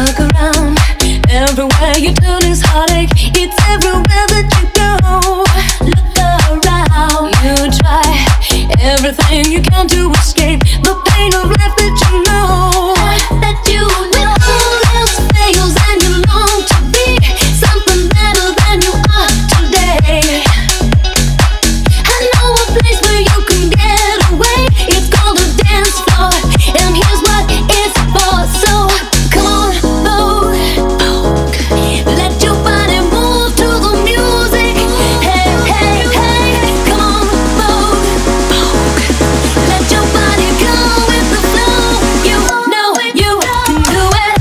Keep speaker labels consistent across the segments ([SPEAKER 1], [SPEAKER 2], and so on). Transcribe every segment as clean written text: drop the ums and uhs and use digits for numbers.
[SPEAKER 1] Look around, everywhere you turn is heartache. It's everywhere that you go. Look around, you try everything you can to escape the pain of life that you know. That you know. When all else fails and you long to be something better than you are today, I know a place where you can get away. It's called a dance floor, and here's what it's for. So come on, Vogue, let your body move to the music. Hey, hey, hey, come on, Vogue, let your body go with the flow. You know you can do it.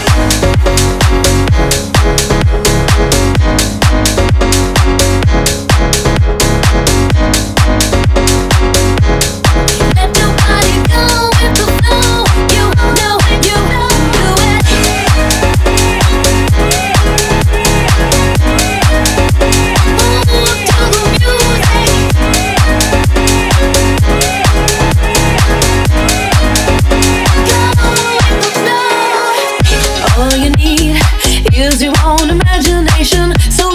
[SPEAKER 1] Let your body go with the flow. You know you can do it. Move to the music. Go with the flow. All you need is your own imagination. So